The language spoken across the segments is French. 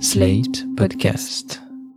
Slate Podcast.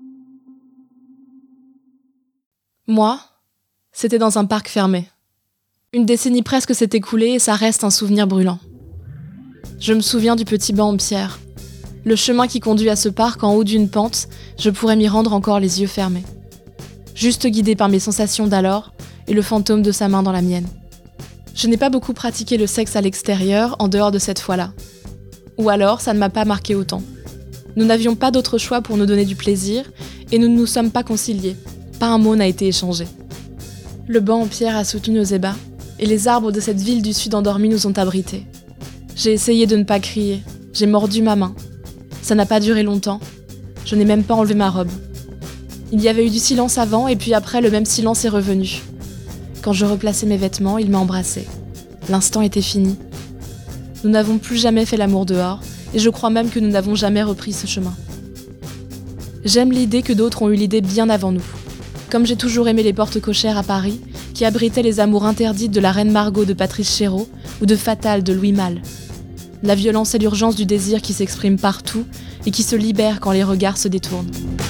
Moi, c'était dans un parc fermé. Une décennie presque s'est écoulée et ça reste un souvenir brûlant. Je me souviens du petit banc en pierre. Le chemin qui conduit à ce parc en haut d'une pente, je pourrais m'y rendre encore les yeux fermés. Juste guidée par mes sensations d'alors et le fantôme de sa main dans la mienne. Je n'ai pas beaucoup pratiqué le sexe à l'extérieur en dehors de cette fois-là. Ou alors, ça ne m'a pas marqué autant. Nous n'avions pas d'autre choix pour nous donner du plaisir et nous ne nous sommes pas conciliés. Pas un mot n'a été échangé. Le banc en pierre a soutenu nos ébats et les arbres de cette ville du sud endormie nous ont abrités. J'ai essayé de ne pas crier. J'ai mordu ma main. Ça n'a pas duré longtemps. Je n'ai même pas enlevé ma robe. Il y avait eu du silence avant et puis après le même silence est revenu. Quand je replaçais mes vêtements, il m'a embrassée. L'instant était fini. Nous n'avons plus jamais fait l'amour dehors et je crois même que nous n'avons jamais repris ce chemin. J'aime l'idée que d'autres ont eu l'idée bien avant nous. Comme j'ai toujours aimé les portes cochères à Paris, qui abritaient les amours interdites de la reine Margot de Patrice Chéreau ou de Fatal de Louis Malle. La violence et l'urgence du désir qui s'expriment partout et qui se libèrent quand les regards se détournent.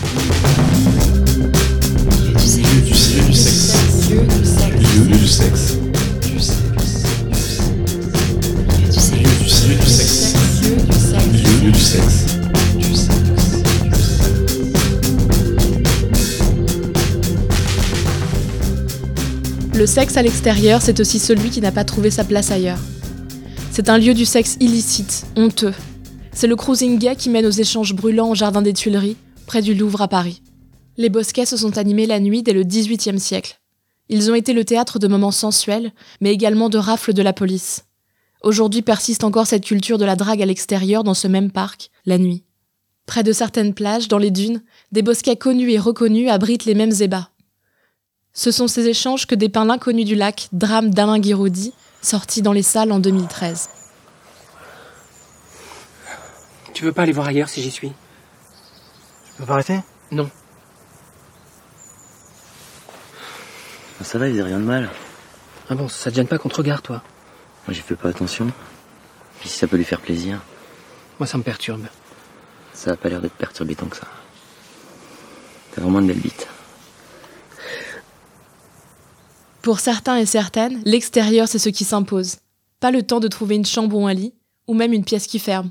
Le sexe à l'extérieur, c'est aussi celui qui n'a pas trouvé sa place ailleurs. C'est un lieu du sexe illicite, honteux. C'est le cruising gay qui mène aux échanges brûlants au jardin des Tuileries, près du Louvre à Paris. Les bosquets se sont animés la nuit dès le XVIIIe siècle. Ils ont été le théâtre de moments sensuels, mais également de rafles de la police. Aujourd'hui persiste encore cette culture de la drague à l'extérieur dans ce même parc, la nuit. Près de certaines plages, dans les dunes, des bosquets connus et reconnus abritent les mêmes ébats. Ce sont ces échanges que dépeint l'inconnu du lac, drame d'Alain Guiraudy, sorti dans les salles en 2013. Tu veux pas aller voir ailleurs si j'y suis? Tu peux pas arrêter? Non. Ça va, il y a rien de mal. Ah bon, ça te gêne pas qu'on te regarde, toi? Moi, j'y fais pas attention. Puis si ça peut lui faire plaisir. Moi, ça me perturbe. Ça a pas l'air d'être perturbé tant que ça. T'as vraiment une belle bite. Pour certains et certaines, l'extérieur c'est ce qui s'impose. Pas le temps de trouver une chambre ou un lit, ou même une pièce qui ferme.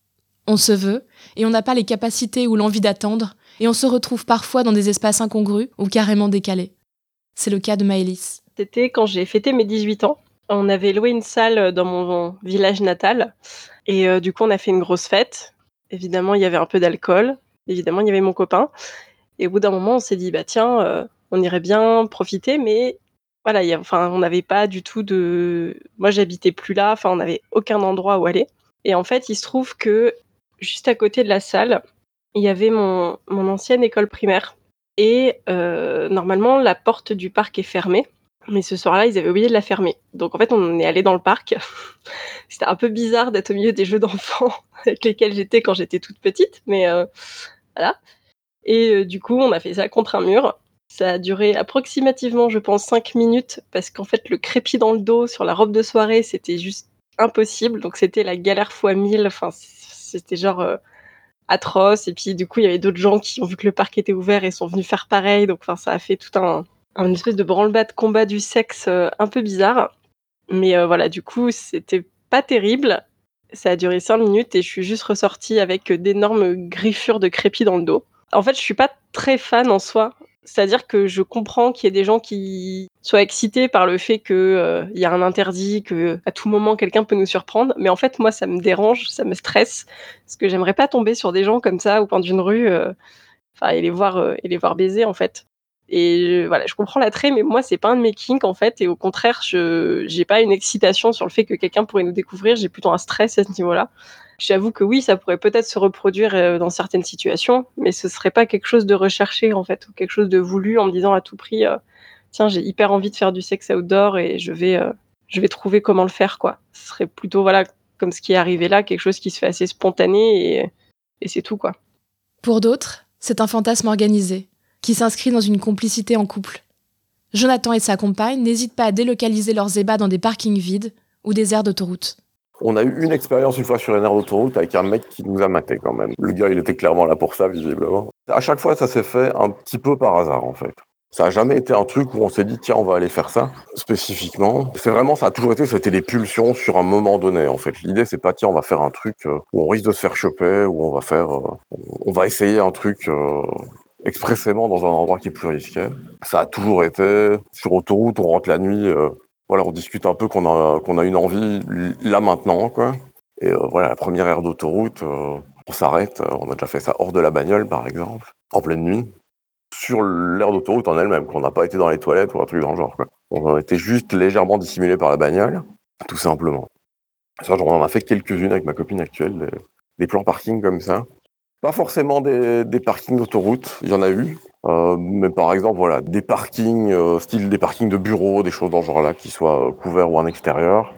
On se veut, et on n'a pas les capacités ou l'envie d'attendre, et on se retrouve parfois dans des espaces incongrus ou carrément décalés. C'est le cas de Maëlys. C'était quand j'ai fêté mes 18 ans. On avait loué une salle dans mon village natal, et du coup on a fait une grosse fête. Évidemment il y avait un peu d'alcool, évidemment il y avait mon copain, et au bout d'un moment on s'est dit tiens, on irait bien profiter, mais voilà, on n'avait pas du tout de... Moi, j'habitais plus là, on n'avait aucun endroit où aller. Et en fait, il se trouve que juste à côté de la salle, il y avait mon ancienne école primaire. Et normalement, la porte du parc est fermée. Mais ce soir-là, ils avaient oublié de la fermer. Donc en fait, on est allé dans le parc. C'était un peu bizarre d'être au milieu des jeux d'enfants avec lesquels j'étais quand j'étais toute petite. Mais voilà. Et du coup, on a fait ça contre un mur. Ça a duré approximativement, je pense, 5 minutes, parce qu'en fait, le crépi dans le dos sur la robe de soirée, c'était juste impossible. Donc, c'était la galère fois 1000. C'était genre atroce. Et puis, du coup, il y avait d'autres gens qui ont vu que le parc était ouvert et sont venus faire pareil. Donc, ça a fait tout un espèce de branle-bas de combat du sexe un peu bizarre. Mais voilà, du coup, c'était pas terrible. Ça a duré 5 minutes et je suis juste ressortie avec d'énormes griffures de crépi dans le dos. En fait, je suis pas très fan en soi. C'est-à-dire que je comprends qu'il y ait des gens qui soient excités par le fait qu'il y a un interdit, qu'à tout moment, quelqu'un peut nous surprendre. Mais en fait, moi, ça me dérange, ça me stresse. Parce que j'aimerais pas tomber sur des gens comme ça au coin d'une rue et les voir baiser, en fait. Et voilà, je comprends l'attrait, mais moi, c'est pas un de mes kinks, en fait. Et au contraire, j'ai pas une excitation sur le fait que quelqu'un pourrait nous découvrir. J'ai plutôt un stress à ce niveau-là. J'avoue que oui, ça pourrait peut-être se reproduire dans certaines situations, mais ce serait pas quelque chose de recherché, en fait, ou quelque chose de voulu en me disant à tout prix tiens, j'ai hyper envie de faire du sexe outdoor et je vais trouver comment le faire, quoi. Ce serait plutôt, voilà, comme ce qui est arrivé là, quelque chose qui se fait assez spontané et c'est tout, quoi. Pour d'autres, c'est un fantasme organisé, qui s'inscrit dans une complicité en couple. Jonathan et sa compagne n'hésitent pas à délocaliser leurs ébats dans des parkings vides ou des aires d'autoroute. On a eu une expérience une fois sur une aire d'autoroute avec un mec qui nous a maté quand même. Le gars, il était clairement là pour ça, visiblement. À chaque fois, ça s'est fait un petit peu par hasard, en fait. Ça n'a jamais été un truc où on s'est dit, tiens, on va aller faire ça, spécifiquement. C'est vraiment, ça a toujours été, c'était des pulsions sur un moment donné, en fait. L'idée, c'est pas, tiens, on va faire un truc où on risque de se faire choper, où on va essayer un truc expressément dans un endroit qui est plus risqué. Ça a toujours été, sur autoroute, on rentre la nuit, voilà, on discute un peu qu'on a une envie, là, maintenant, quoi. Et voilà, la première aire d'autoroute, on s'arrête, on a déjà fait ça hors de la bagnole, par exemple, en pleine nuit. Sur l'aire d'autoroute en elle-même, qu'on n'a pas été dans les toilettes ou un truc dans le genre, quoi. On a été juste légèrement dissimulé par la bagnole, tout simplement. Ça, on en a fait quelques-unes avec ma copine actuelle, des plans parking comme ça. Pas forcément des parkings d'autoroute, il y en a eu, mais par exemple, voilà, des parkings, style des parkings de bureaux, des choses dans ce genre-là, qui soient couverts ou en extérieur.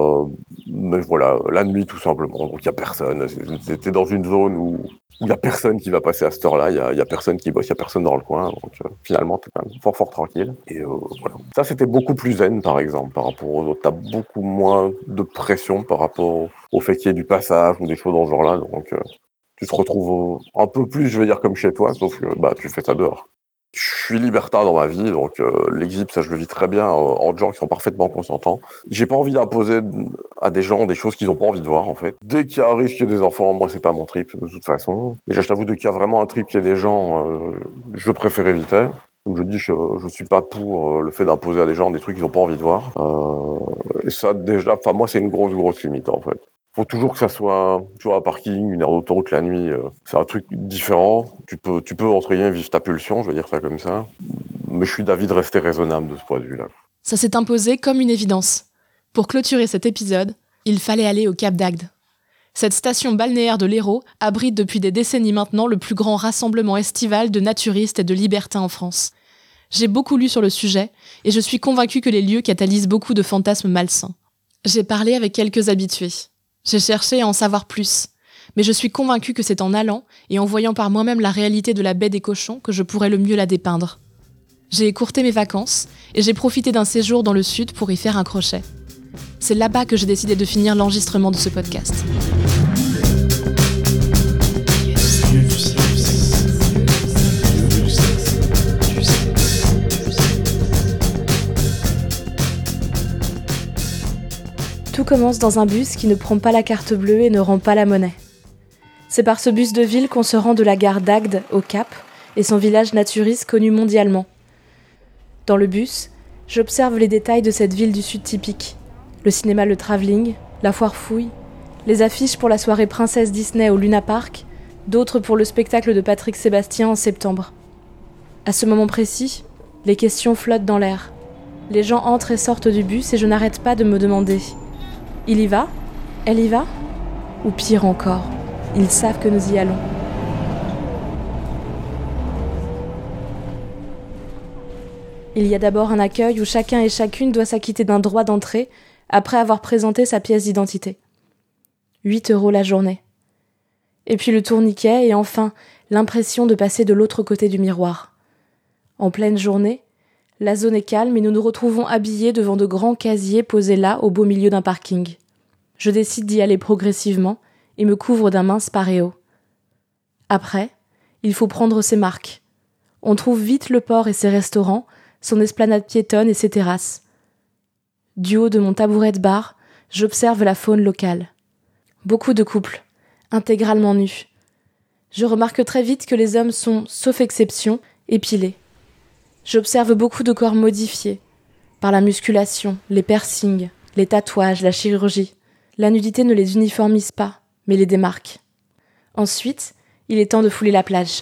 Mais voilà, la nuit, tout simplement. Donc, il n'y a personne. C'était dans une zone où il n'y a personne qui va passer à cette heure-là, il y a personne qui bosse, il n'y a personne dans le coin. Donc, finalement, t'es quand même fort tranquille. Et voilà. Ça, c'était beaucoup plus zen, par exemple, par rapport aux autres. T'as beaucoup moins de pression par rapport au fait qu'il y ait du passage ou des choses dans ce genre-là. Donc, tu te retrouves un peu plus, je veux dire, comme chez toi, sauf que tu fais ça dehors. Je suis libertin dans ma vie, donc l'exhib, ça je le vis très bien en gens qui sont parfaitement consentants. J'ai pas envie d'imposer à des gens des choses qu'ils ont pas envie de voir, en fait. Dès qu'il y a un risque qu'il y ait des enfants, moi c'est pas mon trip, de toute façon. Déjà, je t'avoue, dès qu'il y a vraiment un trip qu'il y ait des gens, je préfère éviter. Donc je dis, je suis pas pour le fait d'imposer à des gens des trucs qu'ils ont pas envie de voir. Et ça, déjà, enfin moi c'est une grosse limite, en fait. Faut toujours que ça soit, tu vois, un parking, une aire d'autoroute la nuit, c'est un truc différent. Tu peux entre guillemets vivre ta pulsion, je veux dire ça comme ça. Mais je suis d'avis de rester raisonnable de ce point de vue-là. Ça s'est imposé comme une évidence. Pour clôturer cet épisode, il fallait aller au Cap d'Agde. Cette station balnéaire de l'Hérault abrite depuis des décennies maintenant le plus grand rassemblement estival de naturistes et de libertins en France. J'ai beaucoup lu sur le sujet et je suis convaincue que les lieux catalysent beaucoup de fantasmes malsains. J'ai parlé avec quelques habitués. J'ai cherché à en savoir plus, mais je suis convaincue que c'est en allant et en voyant par moi-même la réalité de la baie des Cochons que je pourrais le mieux la dépeindre. J'ai écourté mes vacances et j'ai profité d'un séjour dans le sud pour y faire un crochet. C'est là-bas que j'ai décidé de finir l'enregistrement de ce podcast. Tout commence dans un bus qui ne prend pas la carte bleue et ne rend pas la monnaie. C'est par ce bus de ville qu'on se rend de la gare d'Agde au Cap et son village naturiste connu mondialement. Dans le bus, j'observe les détails de cette ville du sud typique. Le cinéma Le Travelling, la foire Fouille, les affiches pour la soirée Princesse Disney au Luna Park, d'autres pour le spectacle de Patrick Sébastien en septembre. À ce moment précis, les questions flottent dans l'air. Les gens entrent et sortent du bus et je n'arrête pas de me demander: il y va ? Elle y va ? Ou pire encore, ils savent que nous y allons. Il y a d'abord un accueil où chacun et chacune doit s'acquitter d'un droit d'entrée après avoir présenté sa pièce d'identité. 8 € la journée. Et puis le tourniquet et enfin l'impression de passer de l'autre côté du miroir. En pleine journée, la zone est calme et nous nous retrouvons habillés devant de grands casiers posés là au beau milieu d'un parking. Je décide d'y aller progressivement et me couvre d'un mince paréo. Après, il faut prendre ses marques. On trouve vite le port et ses restaurants, son esplanade piétonne et ses terrasses. Du haut de mon tabouret de bar, j'observe la faune locale. Beaucoup de couples, intégralement nus. Je remarque très vite que les hommes sont, sauf exception, épilés. J'observe beaucoup de corps modifiés, par la musculation, les piercings, les tatouages, la chirurgie. La nudité ne les uniformise pas, mais les démarque. Ensuite, il est temps de fouler la plage.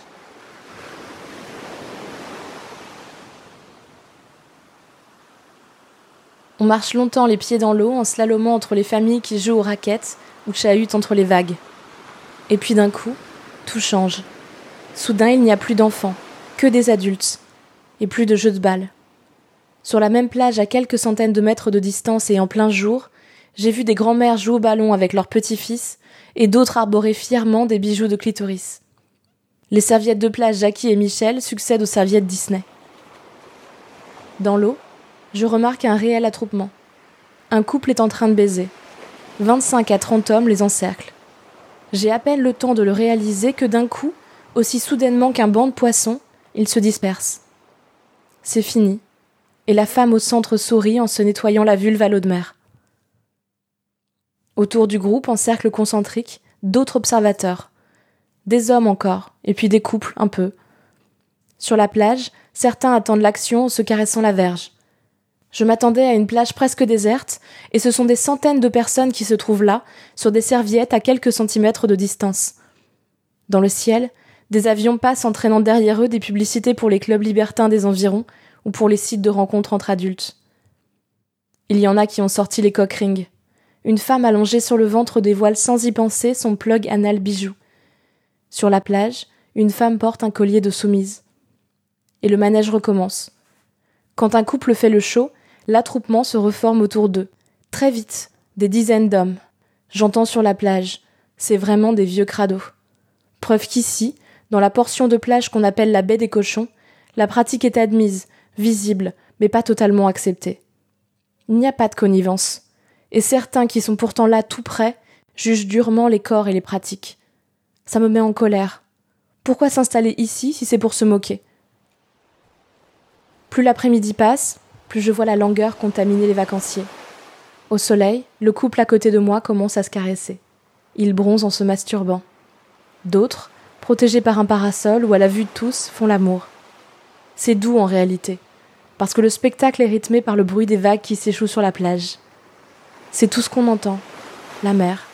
On marche longtemps les pieds dans l'eau en slalomant entre les familles qui jouent aux raquettes ou chahutent entre les vagues. Et puis d'un coup, tout change. Soudain, il n'y a plus d'enfants, que des adultes, et plus de jeux de balles. Sur la même plage à quelques centaines de mètres de distance et en plein jour, j'ai vu des grands-mères jouer au ballon avec leurs petits-fils et d'autres arborer fièrement des bijoux de clitoris. Les serviettes de plage Jackie et Michel succèdent aux serviettes Disney. Dans l'eau, je remarque un réel attroupement. Un couple est en train de baiser. 25 à 30 hommes les encerclent. J'ai à peine le temps de le réaliser que d'un coup, aussi soudainement qu'un banc de poissons, ils se dispersent. C'est fini, et la femme au centre sourit en se nettoyant la vulve à l'eau de mer. Autour du groupe, en cercle concentrique, d'autres observateurs. Des hommes encore, et puis des couples, un peu. Sur la plage, certains attendent l'action en se caressant la verge. Je m'attendais à une plage presque déserte, et ce sont des centaines de personnes qui se trouvent là, sur des serviettes à quelques centimètres de distance. Dans le ciel, des avions passent entraînant derrière eux des publicités pour les clubs libertins des environs ou pour les sites de rencontres entre adultes. Il y en a qui ont sorti les cock rings. Une femme allongée sur le ventre dévoile sans y penser son plug anal bijou. Sur la plage, une femme porte un collier de soumise. Et le manège recommence. Quand un couple fait le show, l'attroupement se reforme autour d'eux. Très vite, des dizaines d'hommes. J'entends sur la plage. C'est vraiment des vieux crados. Preuve qu'ici, dans la portion de plage qu'on appelle la baie des cochons, la pratique est admise, visible, mais pas totalement acceptée. Il n'y a pas de connivence. Et certains qui sont pourtant là tout près jugent durement les corps et les pratiques. Ça me met en colère. Pourquoi s'installer ici si c'est pour se moquer ? Plus l'après-midi passe, plus je vois la langueur contaminer les vacanciers. Au soleil, le couple à côté de moi commence à se caresser. Ils bronzent en se masturbant. D'autres, protégés par un parasol ou à la vue de tous, font l'amour. C'est doux en réalité, parce que le spectacle est rythmé par le bruit des vagues qui s'échouent sur la plage. C'est tout ce qu'on entend, la mer.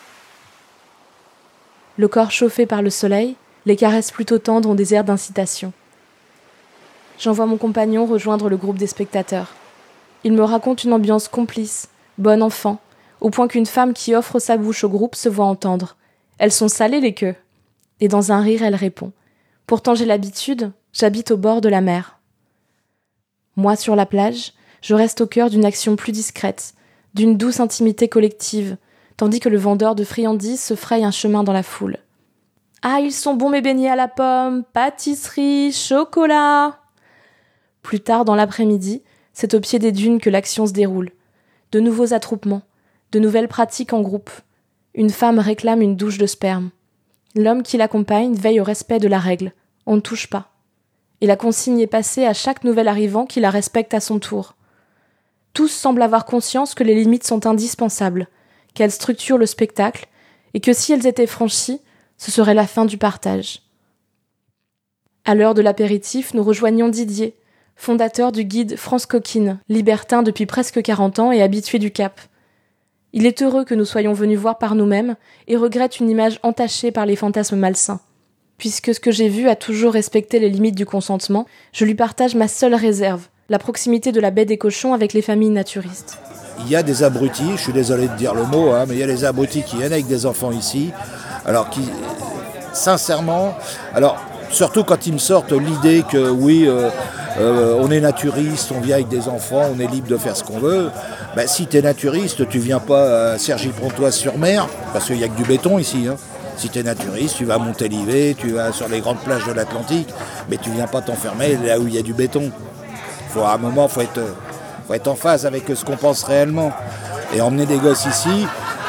Le corps chauffé par le soleil, les caresses plutôt tendres ont des airs d'incitation. J'envoie mon compagnon rejoindre le groupe des spectateurs. Il me raconte une ambiance complice, bon enfant, au point qu'une femme qui offre sa bouche au groupe se voit entendre. Elles sont salées les queues. Et dans un rire, elle répond. Pourtant j'ai l'habitude, j'habite au bord de la mer. Moi, sur la plage, je reste au cœur d'une action plus discrète, d'une douce intimité collective, tandis que le vendeur de friandises se fraye un chemin dans la foule. Ah, ils sont bons mes beignets à la pomme, pâtisserie, chocolat. Plus tard dans l'après-midi, c'est au pied des dunes que l'action se déroule. De nouveaux attroupements, de nouvelles pratiques en groupe. Une femme réclame une douche de sperme. L'homme qui l'accompagne veille au respect de la règle. On ne touche pas. Et la consigne est passée à chaque nouvel arrivant qui la respecte à son tour. Tous semblent avoir conscience que les limites sont indispensables, qu'elles structurent le spectacle, et que si elles étaient franchies, ce serait la fin du partage. À l'heure de l'apéritif, nous rejoignons Didier, fondateur du guide France Coquine, libertin depuis presque 40 ans et habitué du Cap. Il est heureux que nous soyons venus voir par nous-mêmes et regrette une image entachée par les fantasmes malsains. Puisque ce que j'ai vu a toujours respecté les limites du consentement, je lui partage ma seule réserve, la proximité de la baie des cochons avec les familles naturistes. Il y a des abrutis, je suis désolé de dire le mot, mais il y a des abrutis qui viennent avec des enfants ici, alors qui, sincèrement, surtout quand ils me sortent l'idée que oui, on est naturiste, on vient avec des enfants, on est libre de faire ce qu'on veut. Ben, si tu es naturiste, tu viens pas à Cergy-Pontoise-sur-Mer, parce qu'il n'y a que du béton ici. Si tu es naturiste, tu vas à Montalivet, tu vas sur les grandes plages de l'Atlantique, mais tu viens pas t'enfermer là où il y a du béton. À un moment, faut être en phase avec ce qu'on pense réellement. Et emmener des gosses ici,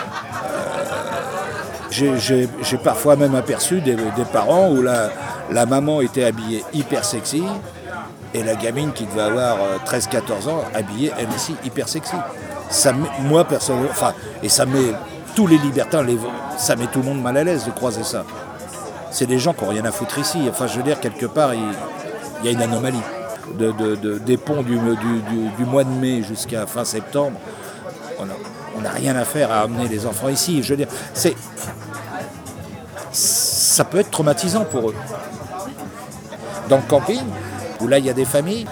j'ai parfois même aperçu des parents où la maman était habillée hyper sexy et la gamine qui devait avoir 13-14 ans habillée elle aussi hyper sexy. Moi personnellement, et ça met tous les libertins, ça met tout le monde mal à l'aise de croiser ça. C'est des gens qui n'ont rien à foutre ici. Je veux dire, quelque part, il y a une anomalie. Des ponts du mois de mai jusqu'à fin septembre, on n'a rien à faire à amener les enfants ici. Je veux dire, ça peut être traumatisant pour eux. Dans le camping, où là il y a des familles,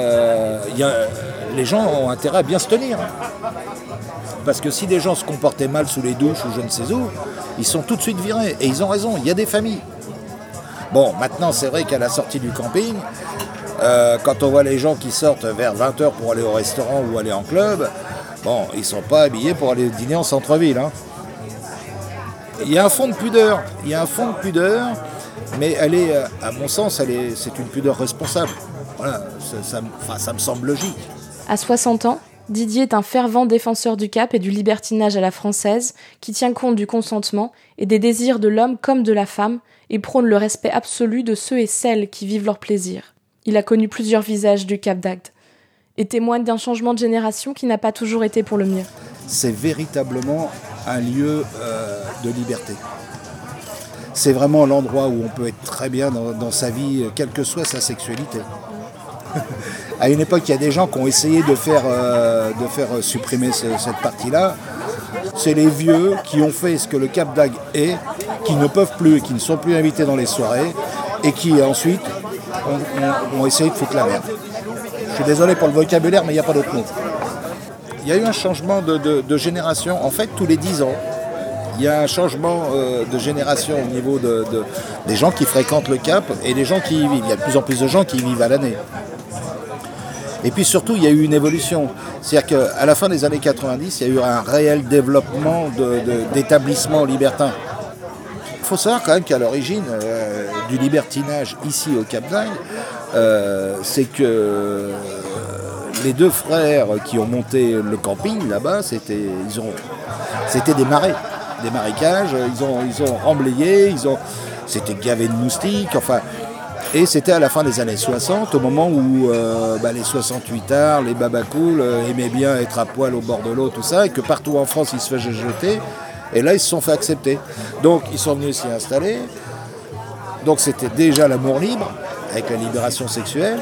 les gens ont intérêt à bien se tenir. Parce que si des gens se comportaient mal sous les douches ou je ne sais où, ils sont tout de suite virés. Et ils ont raison, il y a des familles. Bon, maintenant c'est vrai qu'à la sortie du camping, quand on voit les gens qui sortent vers 20h pour aller au restaurant ou aller en club, bon, ils ne sont pas habillés pour aller dîner en centre-ville. Il y a un fond de pudeur, mais elle est, à mon sens, c'est une pudeur responsable. Voilà, ça me semble logique. À 60 ans, Didier est un fervent défenseur du Cap et du libertinage à la française, qui tient compte du consentement et des désirs de l'homme comme de la femme, et prône le respect absolu de ceux et celles qui vivent leur plaisir. Il a connu plusieurs visages du Cap d'Agde, et témoigne d'un changement de génération qui n'a pas toujours été pour le mieux. C'est véritablement un lieu de liberté. C'est vraiment l'endroit où on peut être très bien dans sa vie, quelle que soit sa sexualité. À une époque, il y a des gens qui ont essayé de faire supprimer cette partie-là. C'est les vieux qui ont fait ce que le Cap d'Agde est, qui ne peuvent plus et qui ne sont plus invités dans les soirées, et qui ensuite ont essayé de foutre la merde. Je suis désolé pour le vocabulaire, mais il n'y a pas d'autre mot. Il y a eu un changement de génération. En fait, tous les 10 ans, il y a un changement de génération au niveau des gens qui fréquentent le Cap et des gens qui y vivent. Il y a de plus en plus de gens qui y vivent à l'année. Et puis surtout, il y a eu une évolution. C'est-à-dire qu'à la fin des années 90, il y a eu un réel développement d'établissements libertins. Il faut savoir quand même qu'à l'origine du libertinage ici au Cap d'Agde, c'est que les deux frères qui ont monté le camping là-bas, c'était des marais, des marécages, ils ont remblayé, c'était gavé de moustiques, enfin. Et c'était à la fin des années 60, au moment où les 68ards, les babacools aimaient bien être à poil au bord de l'eau, tout ça, et que partout en France, ils se faisaient jeter. Et là, ils se sont fait accepter. Donc, ils sont venus s'y installer. Donc, c'était déjà l'amour libre, avec la libération sexuelle.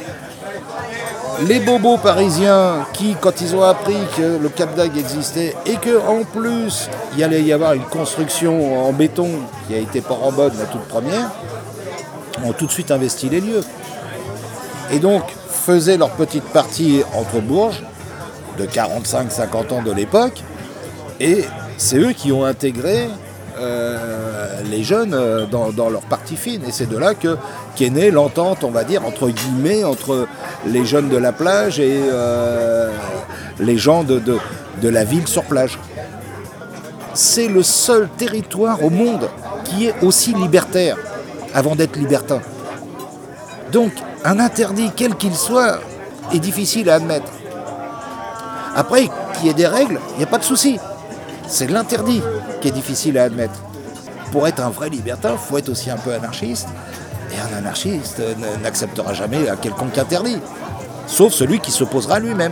Les bobos parisiens qui, quand ils ont appris que le Cap d'Agde existait et qu'en plus, il allait y avoir une construction en béton qui a été Port en Bonne, la toute première, ont tout de suite investi les lieux. Et donc, faisaient leur petite partie entre bourges, de 45-50 ans de l'époque, et c'est eux qui ont intégré les jeunes dans leur partie fine. Et c'est de là qu'est née l'entente, on va dire, entre guillemets, entre les jeunes de la plage et les gens de la ville sur plage. C'est le seul territoire au monde qui est aussi libertaire avant d'être libertin. Donc, un interdit, quel qu'il soit, est difficile à admettre. Après, qu'il y ait des règles, il n'y a pas de souci. C'est l'interdit qui est difficile à admettre. Pour être un vrai libertin, il faut être aussi un peu anarchiste. Et un anarchiste n'acceptera jamais un quelconque interdit. Sauf celui qui s'opposera à lui-même.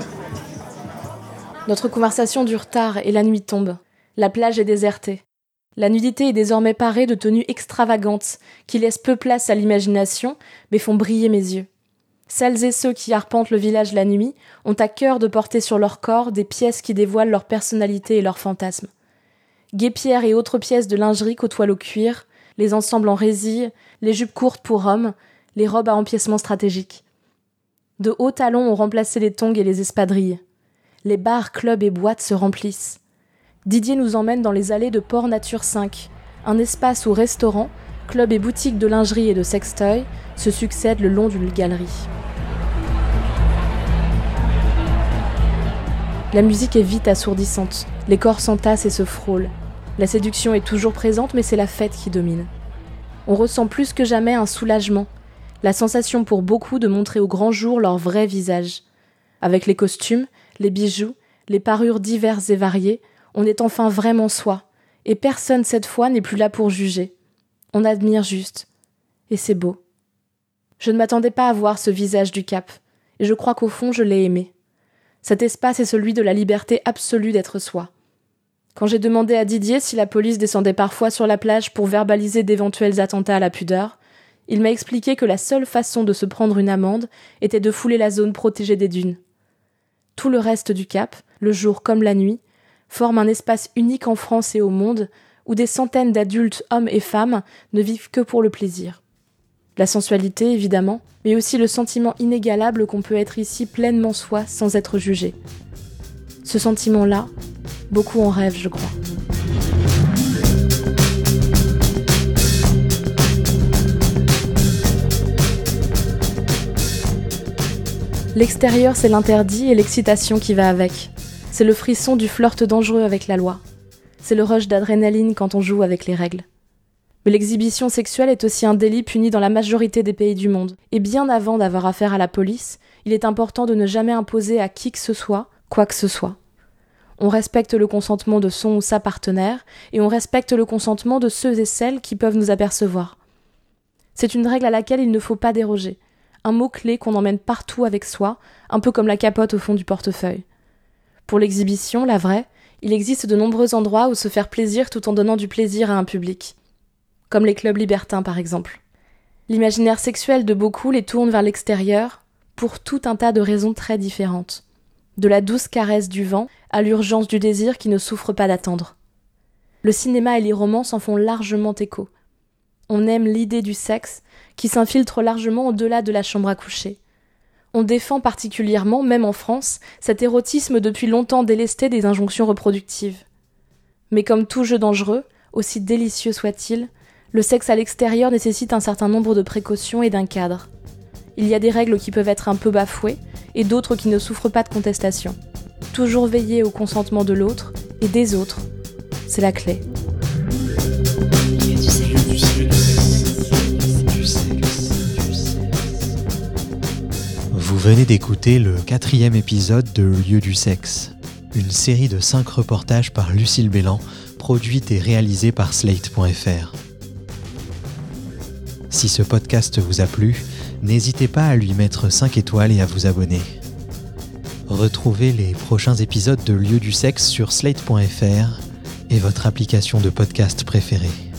Notre conversation dure tard et la nuit tombe. La plage est désertée. La nudité est désormais parée de tenues extravagantes qui laissent peu place à l'imagination, mais font briller mes yeux. Celles et ceux qui arpentent le village la nuit ont à cœur de porter sur leur corps des pièces qui dévoilent leur personnalité et leurs fantasmes. Guêpières et autres pièces de lingerie côtoient le cuir, les ensembles en résille, les jupes courtes pour hommes, les robes à empiècement stratégique. De hauts talons ont remplacé les tongs et les espadrilles. Les bars, clubs et boîtes se remplissent. Didier nous emmène dans les allées de Port Nature 5, un espace où restaurants, clubs et boutiques de lingerie et de sextoys se succèdent le long d'une galerie. La musique est vite assourdissante, les corps s'entassent et se frôlent. La séduction est toujours présente, mais c'est la fête qui domine. On ressent plus que jamais un soulagement, la sensation pour beaucoup de montrer au grand jour leur vrai visage. Avec les costumes, les bijoux, les parures diverses et variées, on est enfin vraiment soi, et personne cette fois n'est plus là pour juger. On admire juste, et c'est beau. Je ne m'attendais pas à voir ce visage du Cap, et je crois qu'au fond je l'ai aimé. Cet espace est celui de la liberté absolue d'être soi. Quand j'ai demandé à Didier si la police descendait parfois sur la plage pour verbaliser d'éventuels attentats à la pudeur, il m'a expliqué que la seule façon de se prendre une amende était de fouler la zone protégée des dunes. Tout le reste du Cap, le jour comme la nuit, forme un espace unique en France et au monde où des centaines d'adultes, hommes et femmes, ne vivent que pour le plaisir. La sensualité, évidemment, mais aussi le sentiment inégalable qu'on peut être ici pleinement soi sans être jugé. Ce sentiment-là, beaucoup en rêvent, je crois. L'extérieur, c'est l'interdit et l'excitation qui va avec. C'est le frisson du flirt dangereux avec la loi. C'est le rush d'adrénaline quand on joue avec les règles. Mais l'exhibition sexuelle est aussi un délit puni dans la majorité des pays du monde. Et bien avant d'avoir affaire à la police, il est important de ne jamais imposer à qui que ce soit, quoi que ce soit. On respecte le consentement de son ou sa partenaire et on respecte le consentement de ceux et celles qui peuvent nous apercevoir. C'est une règle à laquelle il ne faut pas déroger. Un mot-clé qu'on emmène partout avec soi, un peu comme la capote au fond du portefeuille. Pour l'exhibition, la vraie, il existe de nombreux endroits où se faire plaisir tout en donnant du plaisir à un public. Comme les clubs libertins par exemple. L'imaginaire sexuel de beaucoup les tourne vers l'extérieur pour tout un tas de raisons très différentes. De la douce caresse du vent à l'urgence du désir qui ne souffre pas d'attendre. Le cinéma et les romans s'en font largement écho. On aime l'idée du sexe qui s'infiltre largement au-delà de la chambre à coucher. On défend particulièrement, même en France, cet érotisme depuis longtemps délesté des injonctions reproductives. Mais comme tout jeu dangereux, aussi délicieux soit-il, le sexe à l'extérieur nécessite un certain nombre de précautions et d'un cadre. Il y a des règles qui peuvent être un peu bafouées et d'autres qui ne souffrent pas de contestation. Toujours veiller au consentement de l'autre et des autres, c'est la clé. Vous venez d'écouter le 4e épisode de Lieu du sexe, une série de 5 reportages par Lucille Bélan, produite et réalisée par Slate.fr. Si ce podcast vous a plu, n'hésitez pas à lui mettre 5 étoiles et à vous abonner. Retrouvez les prochains épisodes de Lieu du sexe sur Slate.fr et votre application de podcast préférée.